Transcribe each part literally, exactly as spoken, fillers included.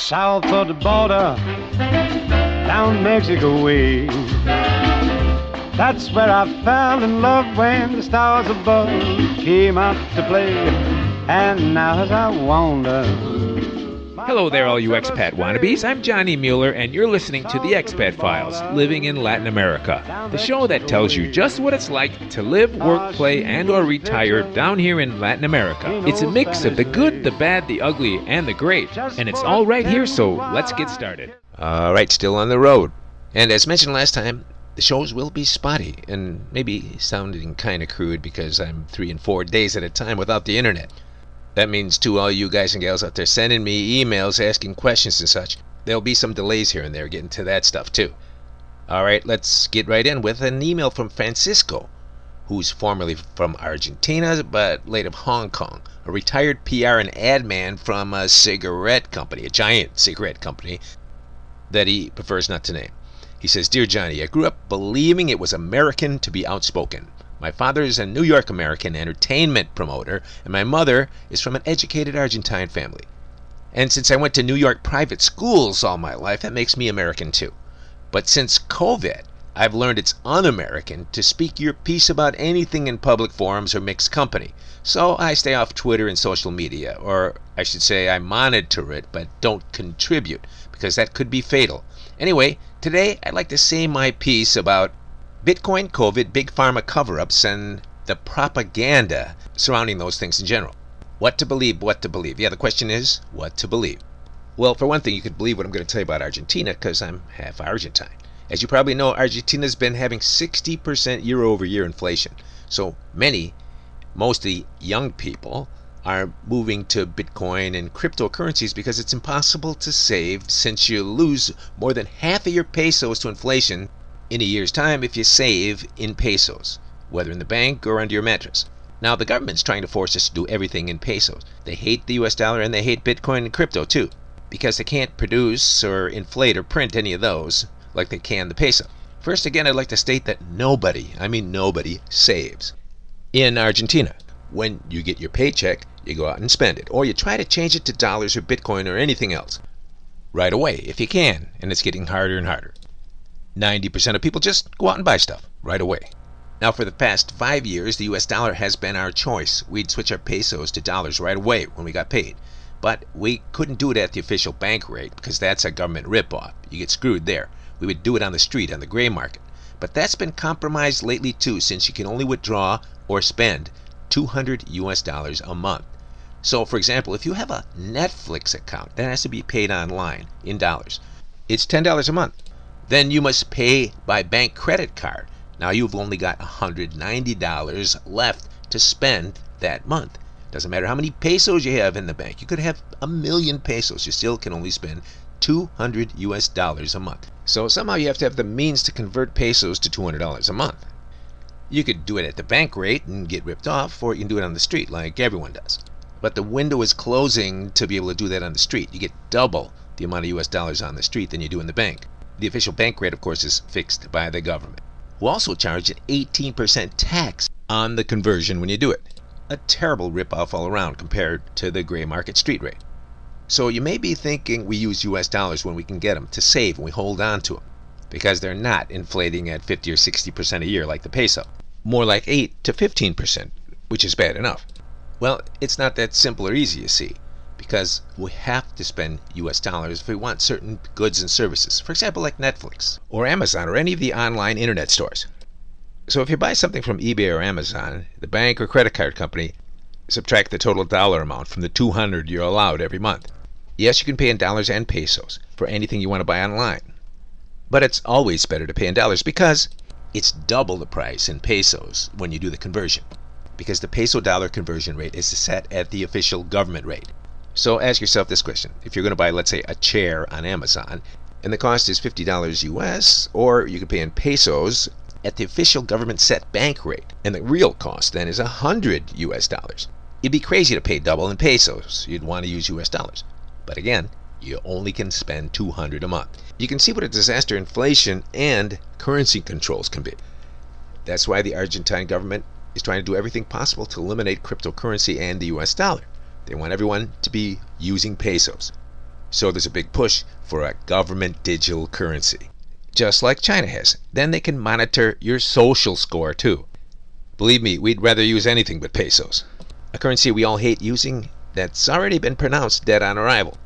south of the border, down Mexico way. That's where I fell in love when the stars above came out to play. And now as I wander... Hello there, all you expat wannabes. I'm Johnny Mueller, and you're listening to The Expat Files, Living in Latin America, the show that tells you just what it's like to live, work, play, and or retire down here in Latin America. It's a mix of the good, the bad, the ugly, and the great, and it's all right here, so let's get started. All right, still on the road. And as mentioned last time, the shows will be spotty, and maybe sounding kind of crude because I'm three and four days at a time without the internet. That means to all you guys and gals out there sending me emails, asking questions and such, there'll be some delays here and there getting to that stuff too. Alright, let's get right in with an email from Francisco, who's formerly from Argentina, but late of Hong Kong, a retired P R and ad man from a cigarette company, a giant cigarette company, that he prefers not to name. He says, Dear Johnny, I grew up believing it was American to be outspoken. My father is a New York American entertainment promoter, and my mother is from an educated Argentine family. And since I went to New York private schools all my life, that makes me American too. But since COVID, I've learned it's un-American to speak your piece about anything in public forums or mixed company. So I stay off Twitter and social media, or I should say I monitor it but don't contribute, because that could be fatal. Anyway, today I'd like to say my piece about Bitcoin, COVID, big pharma cover-ups, and the propaganda surrounding those things in general. What to believe, what to believe. Yeah, the question is, what to believe. Well, for one thing, you could believe what I'm going to tell you about Argentina, because I'm half Argentine. As you probably know, Argentina's been having sixty percent year-over-year inflation. So many, mostly young people, are moving to Bitcoin and cryptocurrencies because it's impossible to save, since you lose more than half of your pesos to inflation in a year's time if you save in pesos, whether in the bank or under your mattress. Now, the government's trying to force us to do everything in pesos. They hate the U S dollar and they hate Bitcoin and crypto too, because they can't produce or inflate or print any of those like they can the peso. First, again, I'd like to state that nobody, I mean nobody, saves in Argentina. When you get your paycheck, you go out and spend it, or you try to change it to dollars or Bitcoin or anything else right away if you can, and it's getting harder and harder. ninety percent of people just go out and buy stuff right away. Now, for the past five years, the U S dollar has been our choice. We'd switch our pesos to dollars right away when we got paid. But we couldn't do it at the official bank rate because that's a government ripoff. You get screwed there. We would do it on the street, on the gray market. But that's been compromised lately too, since you can only withdraw or spend two hundred U S dollars a month. So, for example, if you have a Netflix account that has to be paid online in dollars, it's ten dollars a month. Then you must pay by bank credit card. Now you've only got one hundred ninety dollars left to spend that month. Doesn't matter how many pesos you have in the bank. You could have a million pesos. You still can only spend two hundred U S dollars a month. So somehow you have to have the means to convert pesos to two hundred dollars a month. You could do it at the bank rate and get ripped off, or you can do it on the street like everyone does. But the window is closing to be able to do that on the street. You get double the amount of U S dollars on the street than you do in the bank. The official bank rate, of course, is fixed by the government, who also charge an eighteen percent tax on the conversion when you do it. A terrible ripoff all around compared to the gray market street rate. So you may be thinking we use U S dollars when we can get them to save and we hold on to them, because they're not inflating at fifty or sixty percent a year like the peso. More like eight to fifteen percent, which is bad enough. Well, it's not that simple or easy, you see, because we have to spend U S dollars if we want certain goods and services. For example, like Netflix or Amazon or any of the online internet stores. So if you buy something from eBay or Amazon, the bank or credit card company subtract the total dollar amount from the two hundred you're allowed every month. Yes, you can pay in dollars and pesos for anything you want to buy online. But it's always better to pay in dollars because it's double the price in pesos when you do the conversion. Because the peso dollar conversion rate is set at the official government rate. So ask yourself this question. If you're going to buy, let's say, a chair on Amazon, and the cost is fifty dollars U S, or you can pay in pesos at the official government set bank rate, and the real cost then is one hundred U S dollars. It'd be crazy to pay double in pesos. You'd want to use U S dollars. But again, you only can spend two hundred dollars a month. You can see what a disaster inflation and currency controls can be. That's why the Argentine government is trying to do everything possible to eliminate cryptocurrency and the U S dollar. They want everyone to be using pesos. So there's a big push for a government digital currency, just like China has. Then they can monitor your social score too. Believe me, we'd rather use anything but pesos, a currency we all hate using that's already been pronounced dead on arrival.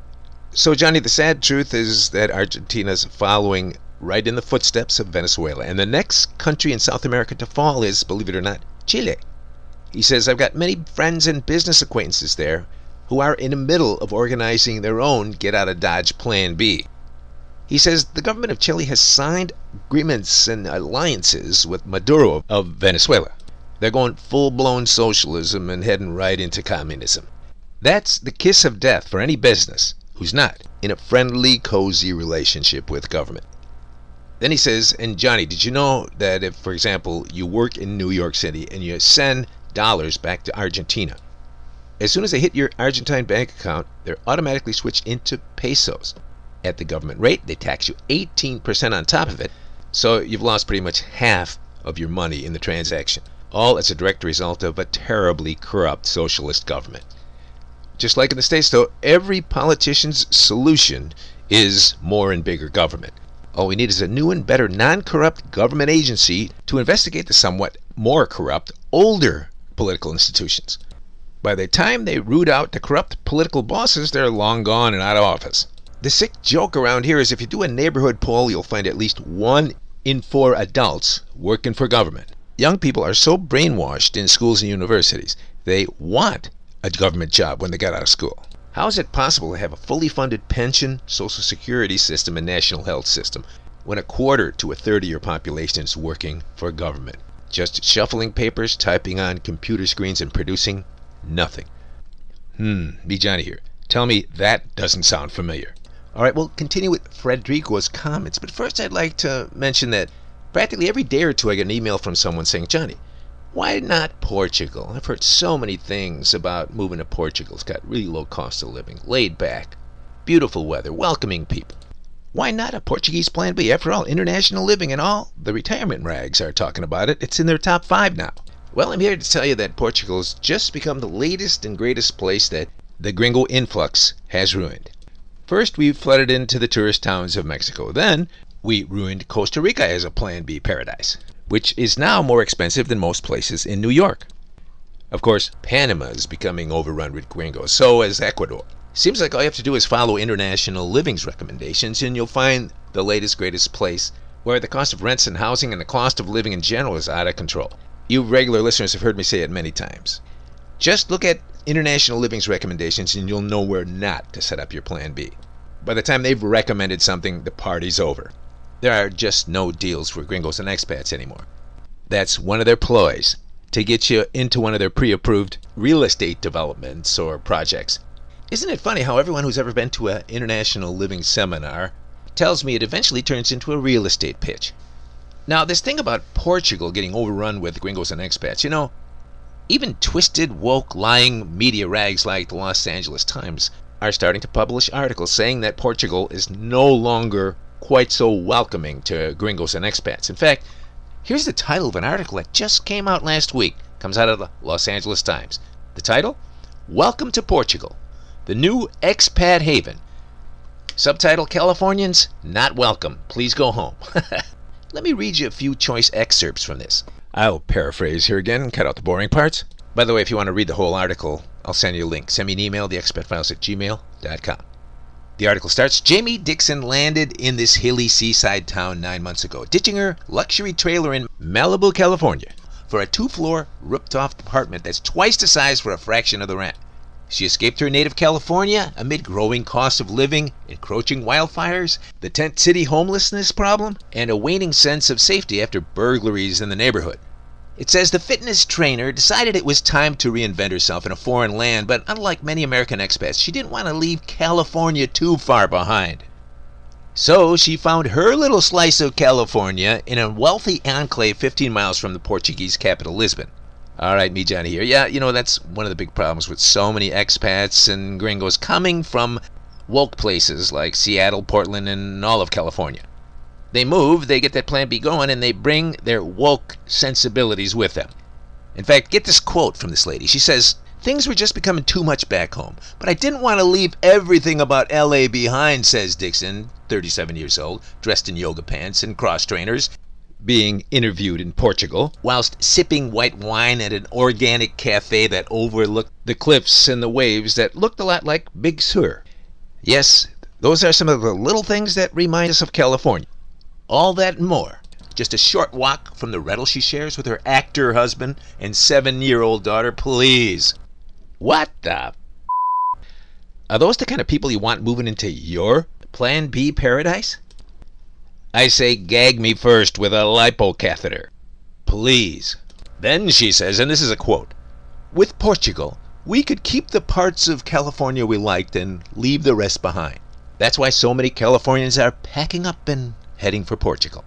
So Johnny, the sad truth is that Argentina's following right in the footsteps of Venezuela, and the next country in South America to fall is, believe it or not, Chile. He says, I've got many friends and business acquaintances there who are in the middle of organizing their own get-out-of-Dodge Plan B. He says the government of Chile has signed agreements and alliances with Maduro of Venezuela. They're going full-blown socialism and heading right into communism. That's the kiss of death for any business who's not in a friendly, cozy relationship with government. Then he says, and Johnny, did you know that if, for example, you work in New York City and you send dollars back to Argentina, as soon as they hit your Argentine bank account, they're automatically switched into pesos. At the government rate, they tax you eighteen percent on top of it, so you've lost pretty much half of your money in the transaction, all as a direct result of a terribly corrupt socialist government. Just like in the States, though, every politician's solution is more and bigger government. All we need is a new and better non-corrupt government agency to investigate the somewhat more corrupt, older political institutions. By the time they root out the corrupt political bosses, they're long gone and out of office. The sick joke around here is if you do a neighborhood poll, you'll find at least one in four adults working for government. Young people are so brainwashed in schools and universities, they want a government job when they get out of school. How is it possible to have a fully funded pension, social security system, and national health system when a quarter to a third of your population is working for government? Just shuffling papers, typing on computer screens, and producing nothing. Hmm, me Johnny here. Tell me that doesn't sound familiar. Alright, we'll continue with Frederico's comments, but first I'd like to mention that practically every day or two I get an email from someone saying, Johnny, why not Portugal? I've heard so many things about moving to Portugal. It's got really low cost of living, laid back, beautiful weather, welcoming people. Why not a Portuguese Plan B? After all, international living and all the retirement rags are talking about it. It's in their top five now. Well, I'm here to tell you that Portugal has just become the latest and greatest place that the gringo influx has ruined. First, we flooded into the tourist towns of Mexico. Then, we ruined Costa Rica as a Plan B paradise, which is now more expensive than most places in New York. Of course, Panama is becoming overrun with gringos, so is Ecuador. Seems like all you have to do is follow International Living's recommendations, and you'll find the latest, greatest place where the cost of rents and housing and the cost of living in general is out of control. You regular listeners have heard me say it many times. Just look at International Living's recommendations and you'll know where not to set up your Plan B. By the time they've recommended something, the party's over. There are just no deals for gringos and expats anymore. That's one of their ploys, to get you into one of their pre-approved real estate developments or projects. Isn't it funny how everyone who's ever been to an International Living seminar tells me it eventually turns into a real estate pitch? Now, this thing about Portugal getting overrun with gringos and expats, you know, even twisted, woke, lying media rags like the Los Angeles Times are starting to publish articles saying that Portugal is no longer quite so welcoming to gringos and expats. In fact, here's the title of an article that just came out last week. Comes out of the Los Angeles Times. The title? Welcome to Portugal, the new expat haven. Subtitle, Californians, not welcome. Please go home. Let me read you a few choice excerpts from this. I'll paraphrase here again and cut out the boring parts. By the way, if you want to read the whole article, I'll send you a link. Send me an email, the expat files at gmail dot com. The article starts, Jamie Dixon landed in this hilly seaside town nine months ago, ditching her luxury trailer in Malibu, California, for a two-floor, ripped-off apartment that's twice the size for a fraction of the rent. She escaped her native California amid growing cost of living, encroaching wildfires, the tent city homelessness problem, and a waning sense of safety after burglaries in the neighborhood. It says the fitness trainer decided it was time to reinvent herself in a foreign land, but unlike many American expats, she didn't want to leave California too far behind. So she found her little slice of California in a wealthy enclave fifteen miles from the Portuguese capital, Lisbon. Alright, me Johnny here. Yeah, you know, that's one of the big problems with so many expats and gringos coming from woke places like Seattle, Portland, and all of California. They move, they get that Plan B going, and they bring their woke sensibilities with them. In fact, get this quote from this lady. She says, Things were just becoming too much back home. But I didn't want to leave everything about L A behind, says Dixon, thirty-seven years old, dressed in yoga pants and cross trainers, being interviewed in Portugal, whilst sipping white wine at an organic cafe that overlooked the cliffs and the waves that looked a lot like Big Sur. Yes, those are some of the little things that remind us of California. All that and more. Just a short walk from the rental she shares with her actor husband and seven-year-old daughter. Please. What the f***? Are those the kind of people you want moving into your Plan B paradise? I say gag me first with a lipo catheter. Please. Then she says, and this is a quote, "With Portugal, we could keep the parts of California we liked and leave the rest behind. That's why so many Californians are packing up and heading for Portugal."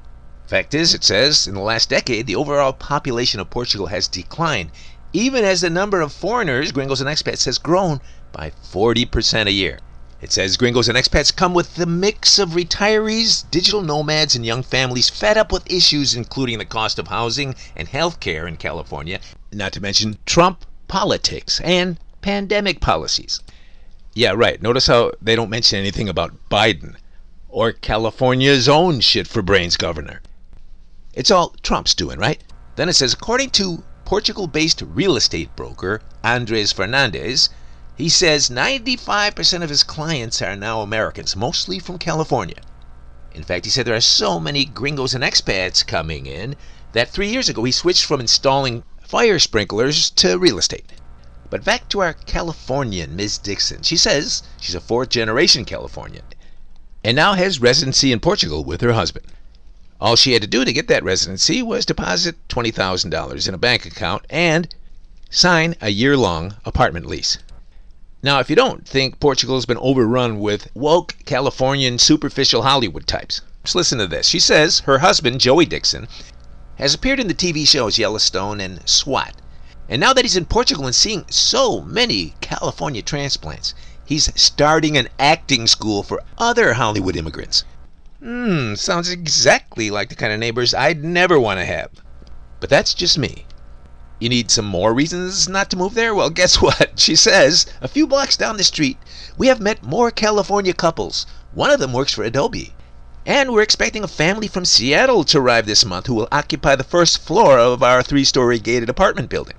Fact is, it says, in the last decade, the overall population of Portugal has declined, even as the number of foreigners, gringos and expats, has grown by forty percent a year. It says gringos and expats come with the mix of retirees, digital nomads, and young families fed up with issues including the cost of housing and health care in California, not to mention Trump politics and pandemic policies. Yeah, right. Notice how they don't mention anything about Biden or California's own shit-for-brains governor. It's all Trump's doing, right? Then it says, according to Portugal-based real estate broker Andres Fernandes, he says ninety-five percent of his clients are now Americans, mostly from California. In fact, he said there are so many gringos and expats coming in that three years ago he switched from installing fire sprinklers to real estate. But back to our Californian, Miz Dixon. She says she's a fourth-generation Californian and now has residency in Portugal with her husband. All she had to do to get that residency was deposit twenty thousand dollars in a bank account and sign a year-long apartment lease. Now, if you don't think Portugal's been overrun with woke Californian superficial Hollywood types, just listen to this. She says her husband, Joey Dixon, has appeared in the T V shows Yellowstone and SWAT. And now that he's in Portugal and seeing so many California transplants, he's starting an acting school for other Hollywood immigrants. Hmm, sounds exactly like the kind of neighbors I'd never want to have. But that's just me. You need some more reasons not to move there? Well, guess what? She says, a few blocks down the street, we have met more California couples. One of them works for Adobe. And we're expecting a family from Seattle to arrive this month who will occupy the first floor of our three-story gated apartment building.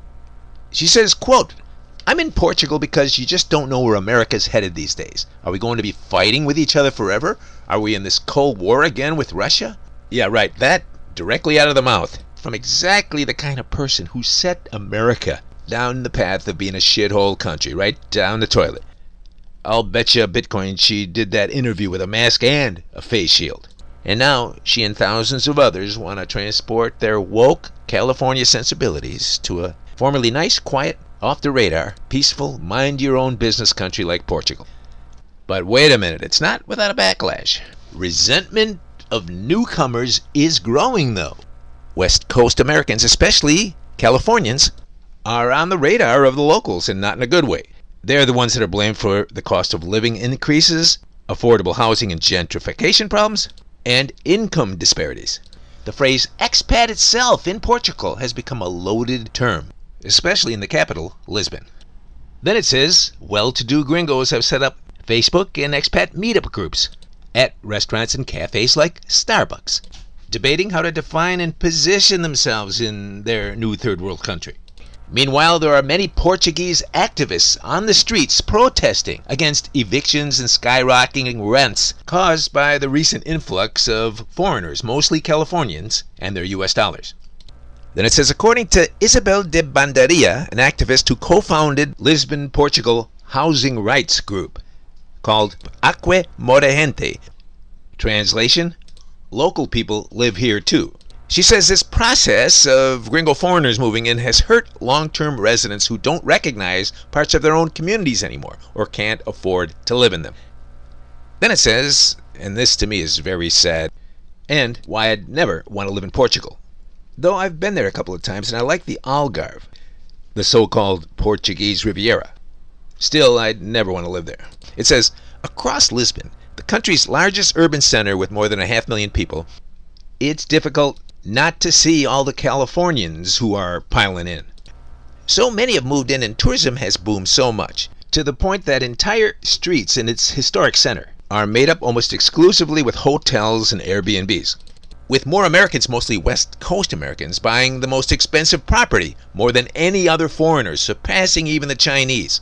She says, quote, "I'm in Portugal because you just don't know where America's headed these days. Are we going to be fighting with each other forever? Are we in this Cold War again with Russia?" Yeah, right. That directly out of the mouth from exactly the kind of person who set America down the path of being a shithole country, right down the toilet. I'll bet you a Bitcoin she did that interview with a mask and a face shield. And now she and thousands of others want to transport their woke California sensibilities to a formerly nice, quiet, off-the-radar, peaceful, mind-your-own-business country like Portugal. But wait a minute, it's not without a backlash. Resentment of newcomers is growing, though. West Coast Americans, especially Californians, are on the radar of the locals, and not in a good way. They're the ones that are blamed for the cost of living increases, affordable housing and gentrification problems, and income disparities. The phrase expat itself in Portugal has become a loaded term, especially in the capital, Lisbon. Then it says, well-to-do gringos have set up Facebook and expat meetup groups at restaurants and cafes like Starbucks, debating how to define and position themselves in their new third world country. Meanwhile, there are many Portuguese activists on the streets protesting against evictions and skyrocketing rents caused by the recent influx of foreigners, mostly Californians, and their U S dollars. Then it says, according to Isabel de Bandaria, an activist who co-founded Lisbon, Portugal housing rights group called Aqua Morrente. Translation, local people live here too. She says this process of gringo foreigners moving in has hurt long-term residents who don't recognize parts of their own communities anymore or can't afford to live in them. Then it says, and this to me is very sad, and why I'd never want to live in Portugal. Though I've been there a couple of times and I like the Algarve, the so-called Portuguese Riviera. Still, I'd never want to live there. It says, across Lisbon, the country's largest urban center with more than a half million people, it's difficult not to see all the Californians who are piling in. So many have moved in and tourism has boomed so much, to the point that entire streets in its historic center are made up almost exclusively with hotels and Airbnbs, with more Americans, mostly West Coast Americans, buying the most expensive property more than any other foreigners, surpassing even the Chinese.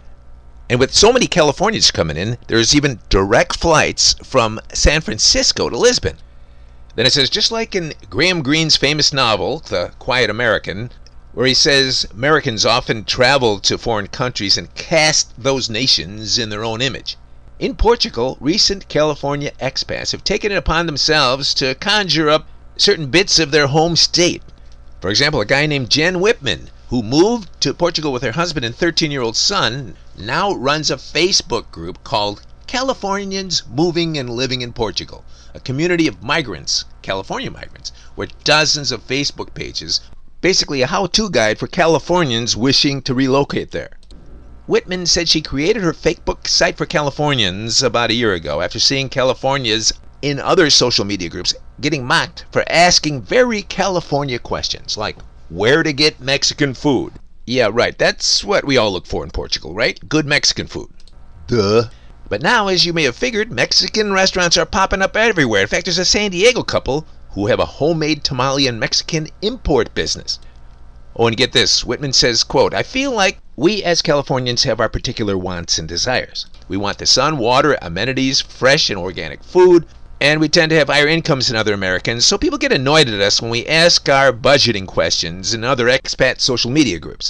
And with so many Californians coming in, there's even direct flights from San Francisco to Lisbon. Then it says, just like in Graham Greene's famous novel, The Quiet American, where he says Americans often travel to foreign countries and cast those nations in their own image. In Portugal, recent California expats have taken it upon themselves to conjure up certain bits of their home state. For example, a guy named Jen Whitman, who moved to Portugal with her husband and thirteen-year-old son, now runs a Facebook group called Californians Moving and Living in Portugal, a community of migrants, California migrants, where dozens of Facebook pages, basically a how-to guide for Californians wishing to relocate there. Whitman said she created her Facebook site for Californians about a year ago after seeing Californians in other social media groups getting mocked for asking very California questions like where to get Mexican food. Yeah, right, that's what we all look for in Portugal, right? Good Mexican food. Duh. But now, as you may have figured, Mexican restaurants are popping up everywhere. In fact, there's a San Diego couple who have a homemade tamale and Mexican import business. Oh, and get this, Whitman says, quote, I feel like we as Californians have our particular wants and desires. We want the sun, water, amenities, fresh and organic food, and we tend to have higher incomes than other Americans, so people get annoyed at us when we ask our budgeting questions in other expat social media groups.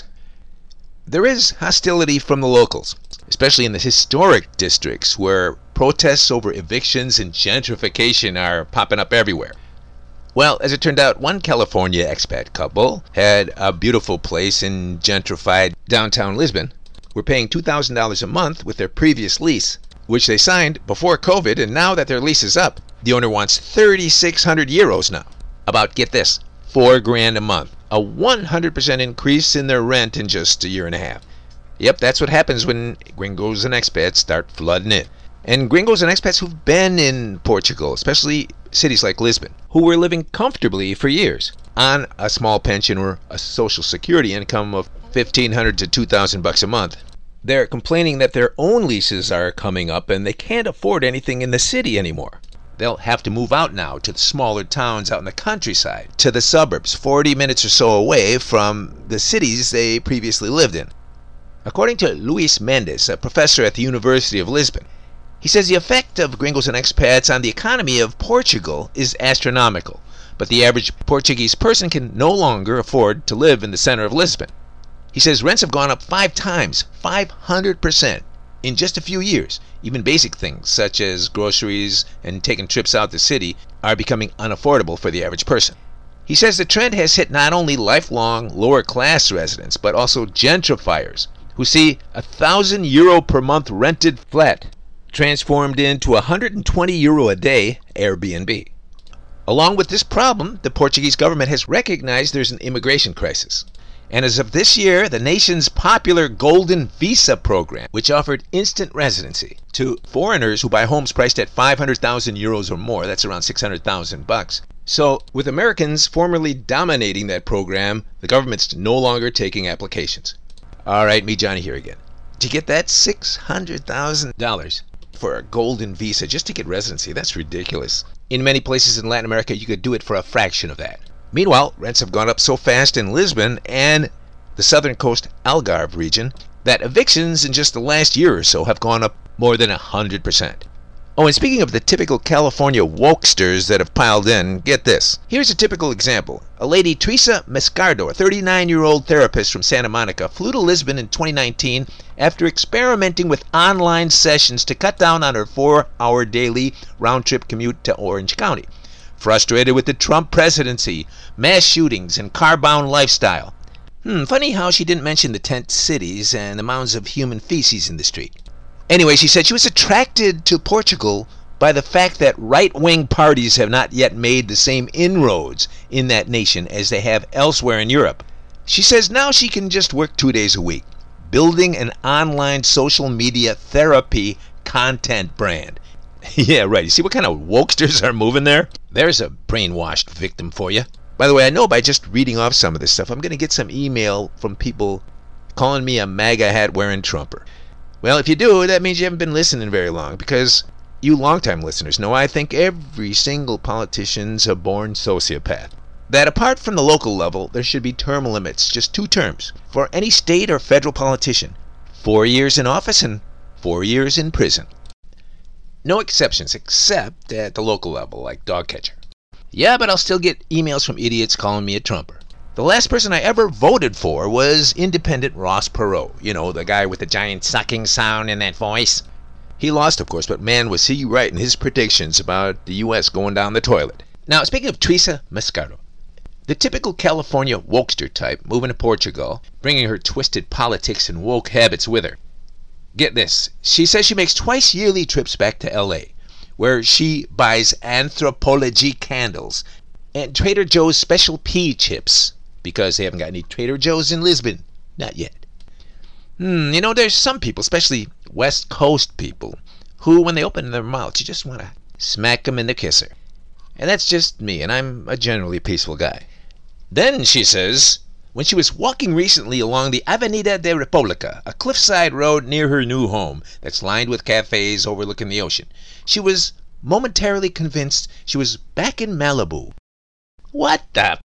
There is hostility from the locals, especially in the historic districts where protests over evictions and gentrification are popping up everywhere. Well, as it turned out, one California expat couple had a beautiful place in gentrified downtown Lisbon. Were paying two thousand dollars a month with their previous lease, which they signed before COVID, and now that their lease is up, the owner wants thirty-six hundred euros now. About, get this, four grand a month. A one hundred percent increase in their rent in just a year and a half. Yep, that's what happens when gringos and expats start flooding in. And gringos and expats who've been in Portugal, especially cities like Lisbon, who were living comfortably for years on a small pension or a social security income of fifteen hundred to two thousand bucks a month. They're complaining that their own leases are coming up and they can't afford anything in the city anymore. They'll have to move out now to the smaller towns out in the countryside, to the suburbs, forty minutes or so away from the cities they previously lived in. According to Luis Mendes, a professor at the University of Lisbon, he says the effect of gringos and expats on the economy of Portugal is astronomical, but the average Portuguese person can no longer afford to live in the center of Lisbon. He says rents have gone up five times, five hundred percent, in just a few years. Even basic things such as groceries and taking trips out the city are becoming unaffordable for the average person. He says the trend has hit not only lifelong lower class residents, but also gentrifiers who see a thousand euro per month rented flat transformed into one hundred twenty euro a day Airbnb. Along with this problem, the Portuguese government has recognized there's an immigration crisis. And as of this year, the nation's popular Golden Visa program, which offered instant residency to foreigners who buy homes priced at five hundred thousand euros or more, that's around six hundred thousand bucks. So, with Americans formerly dominating that program, the government's no longer taking applications. All right, me Johnny here again. Did you get that? six hundred thousand dollars for a Golden Visa just to get residency. That's ridiculous. In many places in Latin America, you could do it for a fraction of that. Meanwhile, rents have gone up so fast in Lisbon and the southern coast Algarve region that evictions in just the last year or so have gone up more than one hundred percent. Oh, and speaking of the typical California wokesters that have piled in, get this. Here's a typical example. A lady, Teresa Mescardo, a thirty-nine-year-old therapist from Santa Monica, flew to Lisbon in twenty nineteen after experimenting with online sessions to cut down on her four-hour daily round-trip commute to Orange County. Frustrated with the Trump presidency, mass shootings, and car-bound lifestyle. Hmm, funny how she didn't mention the tent cities and the mounds of human feces in the street. Anyway, she said she was attracted to Portugal by the fact that right-wing parties have not yet made the same inroads in that nation as they have elsewhere in Europe. She says now she can just work two days a week, building an online social media therapy content brand. Yeah, right. You see what kind of wokesters are moving there? There's a brainwashed victim for you. By the way, I know by just reading off some of this stuff, I'm going to get some email from people calling me a MAGA hat wearing Trumper. Well, if you do, that means you haven't been listening very long, because you longtime listeners know I think every single politician's a born sociopath. That apart from the local level, there should be term limits, just two terms, for any state or federal politician. Four years in office and four years in prison. No exceptions, except at the local level, like dog catcher. Yeah, but I'll still get emails from idiots calling me a Trumper. The last person I ever voted for was independent Ross Perot. You know, the guy with the giant sucking sound in that voice. He lost, of course, but man, was he right in his predictions about the U S going down the toilet. Now, speaking of Teresa Moscardo, the typical California wokester type moving to Portugal, bringing her twisted politics and woke habits with her. Get this, she says she makes twice yearly trips back to L A, where she buys Anthropology candles and Trader Joe's Special P chips, because they haven't got any Trader Joe's in Lisbon. Not yet. Hmm, you know, there's some people, especially West Coast people, who, when they open their mouths, you just want to smack them in the kisser. And that's just me, and I'm a generally peaceful guy. Then, she says, when she was walking recently along the Avenida de República, a cliffside road near her new home that's lined with cafes overlooking the ocean, she was momentarily convinced she was back in Malibu. What the f***?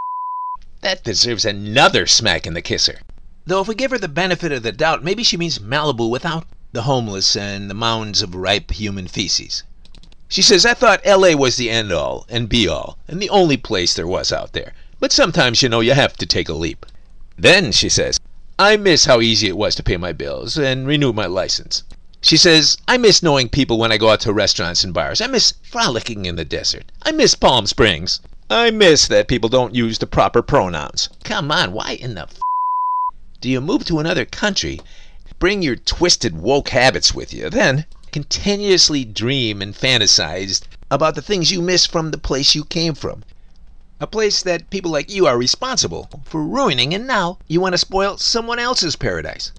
That deserves another smack in the kisser. Though if we give her the benefit of the doubt, maybe she means Malibu without the homeless and the mounds of ripe human feces. She says, I thought L A was the end-all and be-all and the only place there was out there. But sometimes, you know, you have to take a leap. Then, she says, I miss how easy it was to pay my bills and renew my license. She says, I miss knowing people when I go out to restaurants and bars. I miss frolicking in the desert. I miss Palm Springs. I miss that people don't use the proper pronouns. Come on, why in the f*** do you move to another country, bring your twisted woke habits with you, then continuously dream and fantasize about the things you miss from the place you came from? A place that people like you are responsible for ruining, and now you want to spoil someone else's paradise.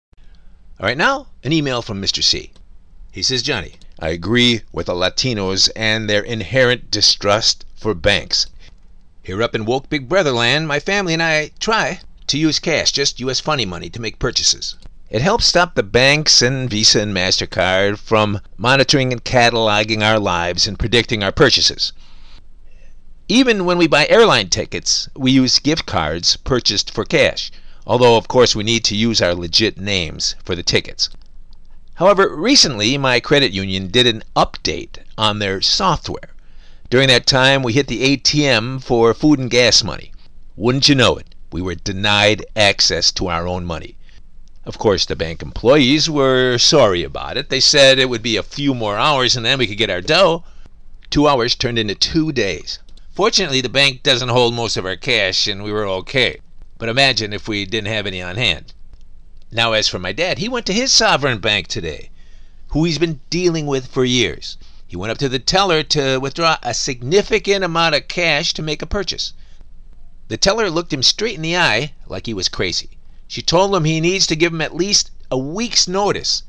All right, now, an email from Mister C. He says, Johnny, I agree with the Latinos and their inherent distrust for banks. Here up in woke Big Brother land, my family and I try to use cash, just U S funny money, to make purchases. It helps stop the banks and Visa and MasterCard from monitoring and cataloging our lives and predicting our purchases. Even when we buy airline tickets, we use gift cards purchased for cash, although of course we need to use our legit names for the tickets. However, recently my credit union did an update on their software. During that time, we hit the A T M for food and gas money. Wouldn't you know it, we were denied access to our own money. Of course, the bank employees were sorry about it. They said it would be a few more hours and then we could get our dough. Two hours turned into two days. Fortunately, the bank doesn't hold most of our cash and we were okay. But imagine if we didn't have any on hand. Now, as for my dad, he went to his sovereign bank today, who he's been dealing with for years. He went up to the teller to withdraw a significant amount of cash to make a purchase. The teller looked him straight in the eye like he was crazy. She told him he needs to give him at least a week's notice.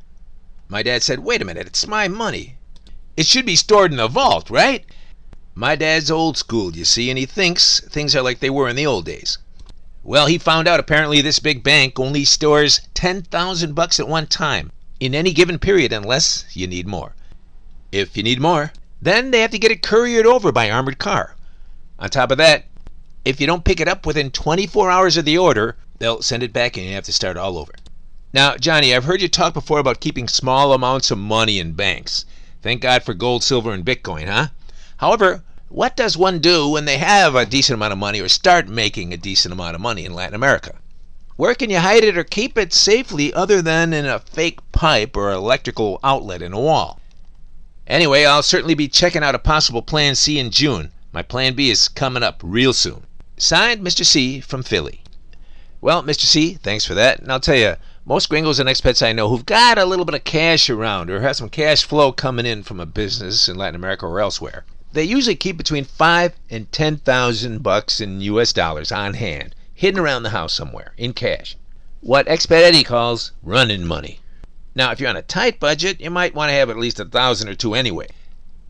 My dad said, wait a minute, it's my money. It should be stored in the vault, right? My dad's old school, you see, and he thinks things are like they were in the old days. Well, he found out apparently this big bank only stores ten thousand bucks at one time in any given period unless you need more. If you need more, then they have to get it couriered over by armored car. On top of that, if you don't pick it up within twenty-four hours of the order, they'll send it back and you have to start all over. Now, Johnny, I've heard you talk before about keeping small amounts of money in banks. Thank God for gold, silver, and Bitcoin, huh? However, what does one do when they have a decent amount of money or start making a decent amount of money in Latin America? Where can you hide it or keep it safely other than in a fake pipe or electrical outlet in a wall? Anyway, I'll certainly be checking out a possible Plan C in June. My Plan B is coming up real soon. Signed, Mister C from Philly. Well, Mister C, thanks for that. And I'll tell you, most gringos and expats I know who've got a little bit of cash around or have some cash flow coming in from a business in Latin America or elsewhere, they usually keep between five and ten thousand bucks in U S dollars on hand, hidden around the house somewhere in cash. What Expat Eddie calls running money. Now, if you're on a tight budget, you might want to have at least a thousand or two anyway.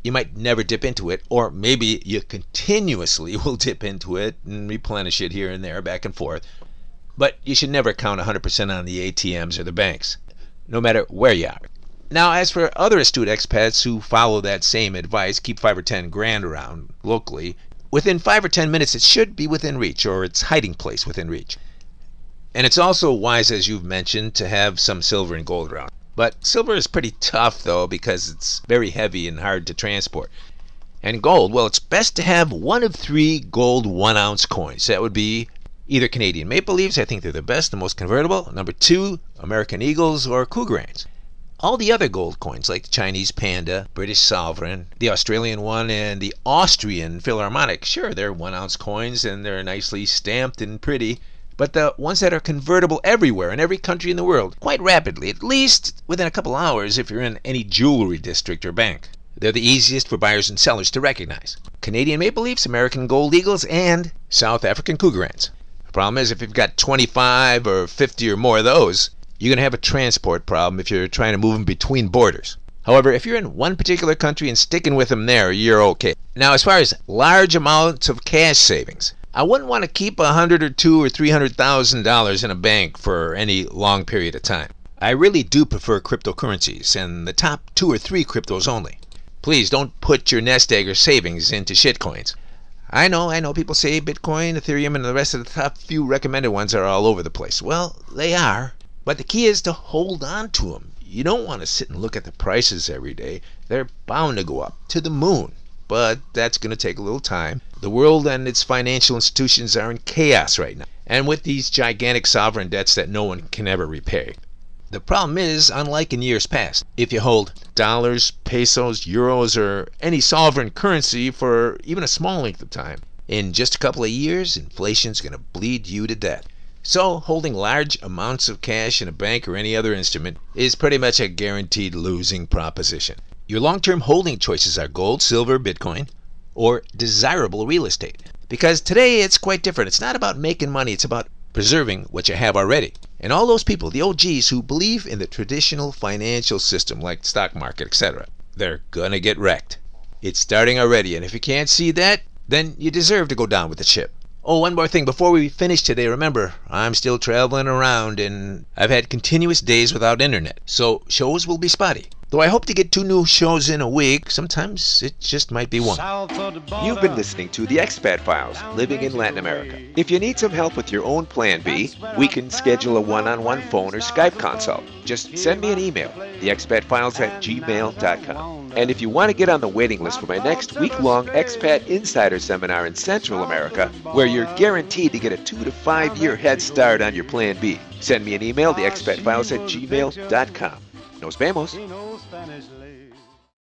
you might never dip into it, or maybe you continuously will dip into it and replenish it here and there, back and forth. But you should never count one hundred percent on the A T Ms or the banks, no matter where you are. Now, as for other astute expats who follow that same advice, keep five or ten grand around locally, within five or ten minutes it should be within reach, or its hiding place within reach. And it's also wise, as you've mentioned, to have some silver and gold around. But silver is pretty tough, though, because it's very heavy and hard to transport. And gold, well, it's best to have one of three gold one-ounce coins. That would be either Canadian Maple Leafs, I think they're the best, the most convertible. Number two, American Eagles or Cougarans. All the other gold coins, like the Chinese Panda, British Sovereign, the Australian one, and the Austrian Philharmonic, sure, they're one-ounce coins and they're nicely stamped and pretty. But the ones that are convertible everywhere in every country in the world, quite rapidly, at least within a couple hours if you're in any jewelry district or bank. They're the easiest for buyers and sellers to recognize. Canadian Maple Leafs, American Gold Eagles, and South African Cougarans. The problem is if you've got twenty-five or fifty or more of those, you're going to have a transport problem if you're trying to move them between borders. However, if you're in one particular country and sticking with them there, you're okay. Now, as far as large amounts of cash savings, I wouldn't want to keep a hundred or two or three hundred thousand dollars in a bank for any long period of time. I really do prefer cryptocurrencies, and the top two or three cryptos only. Please don't put your nest egg or savings into shitcoins. I know, I know people say Bitcoin, Ethereum, and the rest of the top few recommended ones are all over the place. Well, they are, but the key is to hold on to them. You don't want to sit and look at the prices every day. They're bound to go up to the moon. But that's going to take a little time. The world and its financial institutions are in chaos right now, and with these gigantic sovereign debts that no one can ever repay. The problem is, unlike in years past, if you hold dollars, pesos, euros, or any sovereign currency for even a small length of time, in just a couple of years, inflation's going to bleed you to death. So, holding large amounts of cash in a bank or any other instrument is pretty much a guaranteed losing proposition. Your long-term holding choices are gold, silver, Bitcoin, or desirable real estate. Because today it's quite different. It's not about making money, it's about preserving what you have already. And all those people, the O Gs who believe in the traditional financial system like the stock market, et cetera, they're gonna get wrecked. It's starting already, and if you can't see that, then you deserve to go down with the ship. Oh, one more thing before we finish today. Remember, I'm still traveling around and I've had continuous days without internet, so shows will be spotty. Though I hope to get two new shows in a week, sometimes it just might be one. You've been listening to The Expat Files, Living in Latin America. If you need some help with your own Plan B, we can schedule a one-on-one phone or Skype consult. Just send me an email, the expat files at gmail dot com. And if you want to get on the waiting list for my next week-long Expat Insider Seminar in Central America, where you're guaranteed to get a two to five year head start on your Plan B, send me an email, the expat files at gmail dot com. Nos vemos.